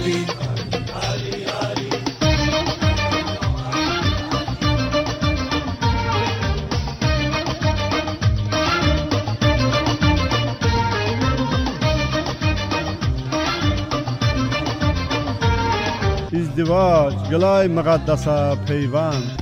علی ازدواج گلای مقدسه پیوند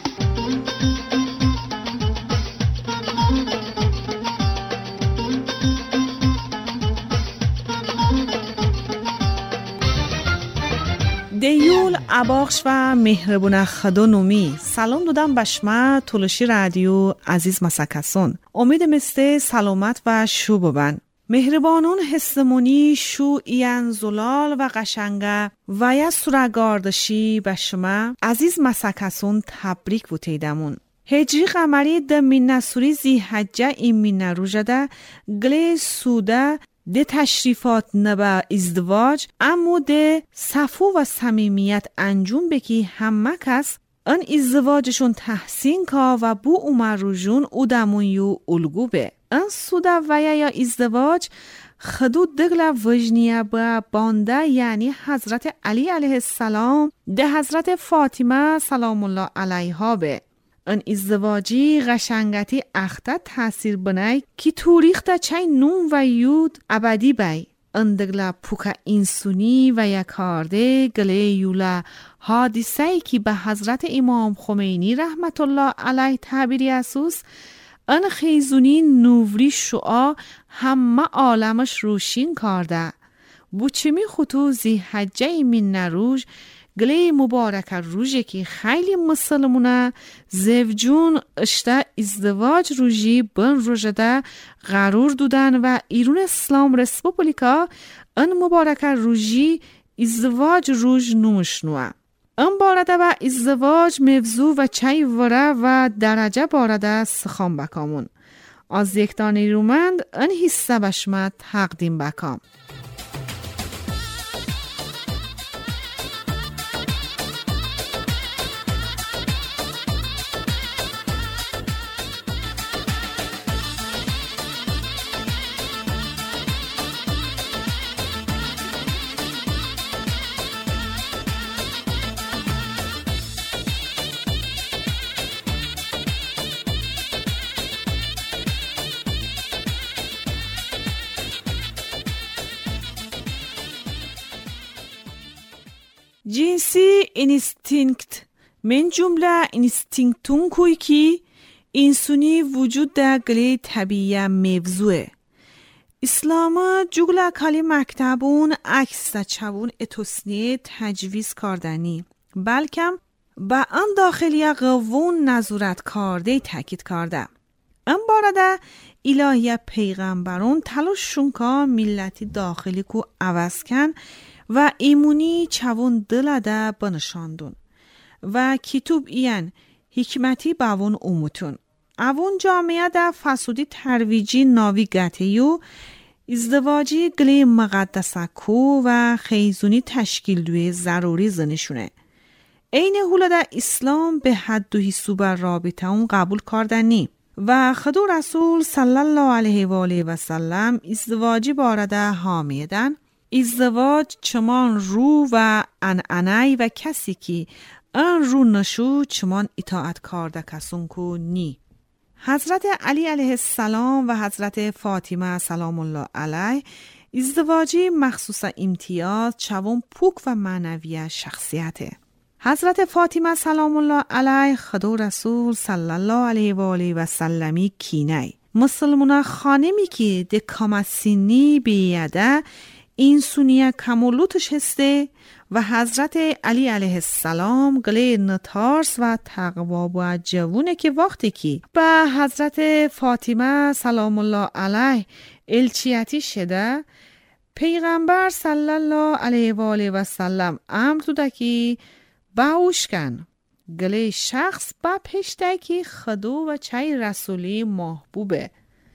دیول اباخش و مهربون خدا نومی سلام دادم بشما تولشی رادیو عزیز مسکسون امید مسته سلامت و شو ببن مهربانون حسمونی شو ایان زلال و قشنگه و یا سرگاردشی بشما عزیز مسکسون تبریک بوتیدمون هجری قمری ده مینسوری زی حجه این مینروژده گلی سوده ده تشریفات نبا ازدواج امو ده صفو و صمیمیت انجام بکی همه کس ان ازدواجشون تحسین کا و بو اومروژون اودمون یو الگو به ان سوده و یا ازدواج خدود دگل وجنیه با بانده یعنی حضرت علی علیه السلام ده حضرت فاطمه سلام الله علیها به ان ازدواجی غشنگتی اخته تاثیر بنای کی توریخته چای نون و یود ابدی بای اندگلا پوکا اینسونی و یکارده گله یولا حادثه‌ای که به حضرت امام خمینی رحمت الله علیه تعبیری اسوس ان خیزونی نوری شعا همه عالمش روشین کرده بوچمی خطو زی حجه من نروج گلی مبارک روژه که خیلی مسلمونه زوجون اشته ازدواج روژی بن روژده قرار دودن و ایرون اسلام رسپوبلیکا ان مبارک روژی ازدواج روژ نومشنوه ان بارده و ازدواج موضوع و چای وره و درجه بارده سخام بکامون از یکتانی رومند ان حصه بشما تقدیم بکام جنسی اینستینکت من جمله اینستینکتون کوی کی اینسونی وجود در گلی طبیعی موضوعه اسلام جگله کلی مکتبون عکس چوون اتوسنی تجویز کردنی بلکم با آن داخلی قوون نظارت کرده تاکید کرده ام بارده الهی پیغمبرون تلاششون که ملتی داخلی کو عوض کن و ایمونی چوون دلده بنشاندون و کتوب این حکمتی باون اومتون اوون جامعه ده فسودی ترویجی ناوی گتیو ازدواجی گلی مقدسه کو و خیزونی تشکیل دوی ضروری زنشونه این حول ده اسلام به حد و حسوب رابطه اون قبول کردنی و خدا رسول صلی الله علیه و آله و سلم ازدواجی بارده حامیدن ازدواج چمان رو و انعنی و کسی که ان رو نشو چمان اطاعت کرده کسون کو نی حضرت علی علیه السلام و حضرت فاطمه سلام الله علیه ازدواجی مخصوص امتیاز چون پوک و معنوی شخصیته حضرت فاطمه سلام الله علیه خدا رسول صلی الله علیه و آله و سلمی کینی مسلمانه خانمی که ده کامسینی بیاده این سونیه کمولوتش هسته و حضرت علی علیه السلام گله نتارس و تقوا و جوونه که وقتی که به حضرت فاطمه سلام الله علیه الچیتی شده پیغمبر صلی الله علیه و آله و سلم امر دوده که باوش کن گله شخص با پشته که خدا و چای رسولی محبوبه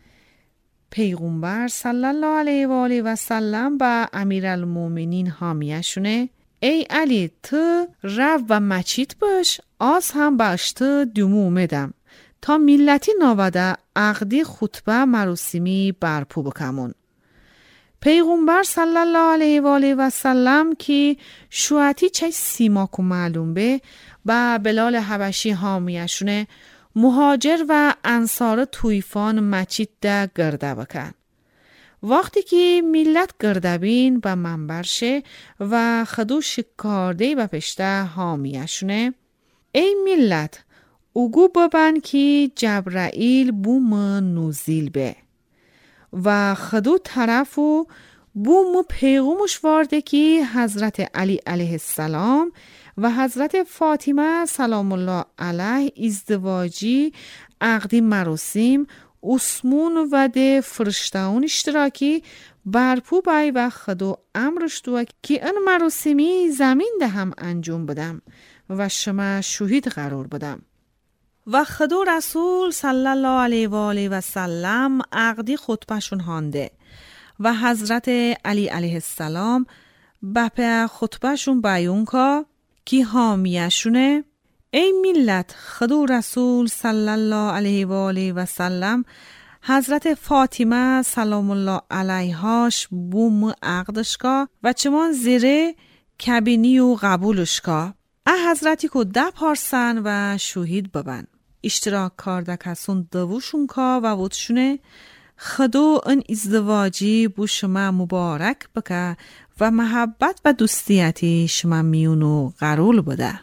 پیغمبر صلی الله علیه و آله و سلم با امیرالمومنین حامیه شونه ای علی تو رو و مچیت باش آز هم باش تو دومو اومدم تا ملتی نواده عقدی خطبه مراسمی برپو بکمون پیغمبر صلی الله علیه و آله و سلم که شوعتی چه سیماکو معلوم به با بلال حبشی حامیشونه مهاجر و انصار تویفان مچید ده گرده بکن. وقتی که ملت گرده بین با منبرشه و خدو شکارده و پشته حامیشونه ای ملت اوگو ببن که جبرائیل بوم نوزیل به و خدو طرفو بوم پیغومش وارده که حضرت علی علیه السلام و حضرت فاطمه سلام الله علیه ازدواجی عقدی مراسم اسمون و ده فرشتاون اشتراکی برپو بای و خدو امرش دو که این مراسمی زمین ده هم انجام بدم و شما شهید قرار بدم. و خدو رسول صلی الله علیه و آله و سلم عقدی خطبهشون هانده و حضرت علی علیه السلام بپه خطبهشون بیون که حامیشونه ای ملت خدو رسول صلی الله علیه و آله و سلم حضرت فاطمه سلام الله علیهاش بوم عقدش و چمان زیره کبینی و قبولش حضرتی که ده پارسن و شهید ببن اشتراک کرده کسون دوشون و وودشونه خدو این ازدواجی بو شما مبارک بکه و محبت و دوستیتی شما میونو قرول بده.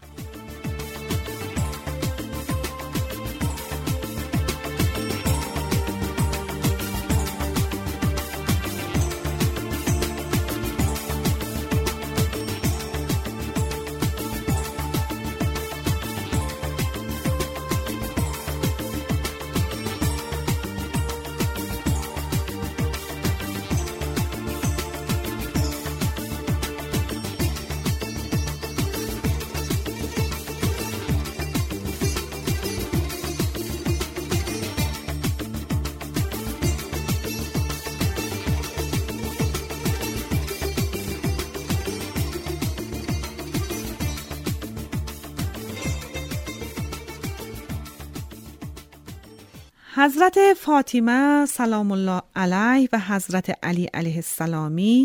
حضرت فاطمه سلام الله علیه و حضرت علی علیه السلامی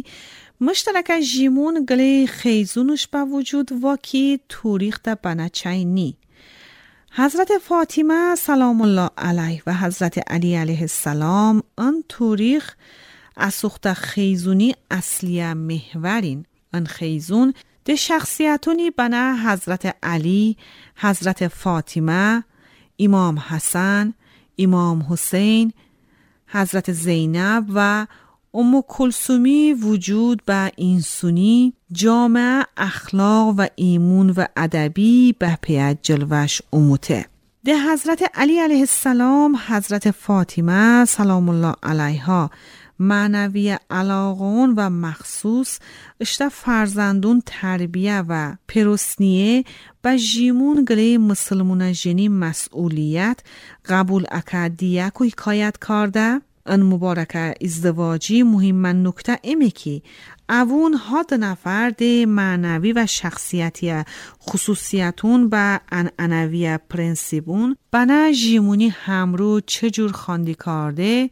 مشترک جیمون گلی خیزونش با وجود واکی توریخ ده بناچینی. حضرت فاطمه سلام الله علیه و حضرت علی علیه السلام ان توریخ اسوخت خیزونی اصلی محورین. ان خیزون ده شخصیتونی بنا حضرت علی، حضرت فاطمه، امام حسن، امام حسین، حضرت زینب و ام کلثومی وجود به انسانی جامعه اخلاق و ایمون و ادبی به پیت جلوش اموته. ده حضرت علی علیه السلام حضرت فاطمه سلام الله علیها معنوی علاقون و مخصوص اشتا فرزندون تربیه و پروسنیه با جیمون گلی مسلمون جنی مسئولیت قبول اکادیه که حکایت کرده. ان مبارکه ازدواجی مهم نکته ایمه که اوون ها ده نفر ده معنوی و شخصیتی خصوصیتون و انعنوی پرنسیبون بنا جیمونی همرو چجور خاندی کرده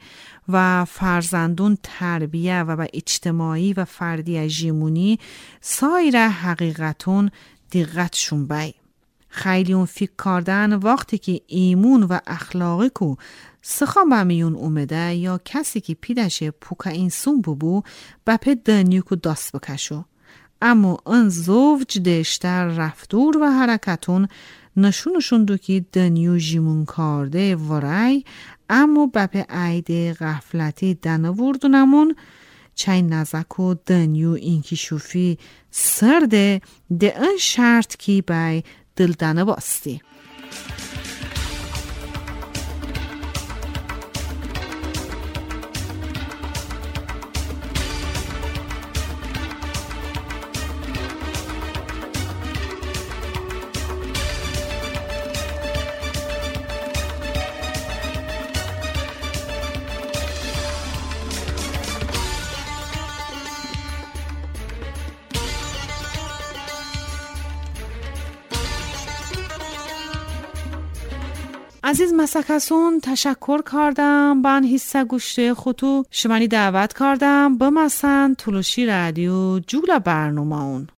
و فرزندون تربیه و با اجتماعی و فردی جیمونی سایر حقیقتون دقتشون بای. خیلی اون فکر کردن وقتی که ایمون و اخلاقی که سخا بمیون اومده یا کسی که پیدشه پوکا اینسون ببو بپه دنیو که دست بکشو. اما اون زوج دشتر رفتور و حرکتون نشونشون دو که دنیو جیمون کرده ورای اما بپه عیده غفلتی دنوردونمون چین نزک و دنیو اینکی شوفی سرده ده این شرط کی بای دلدنه باستی. عزیز مسکسون تشکر کردم بان حصه گوشته خودو شمانی دعوت کردم بمسن تلوشی رادیو جوگلا برنامه اون.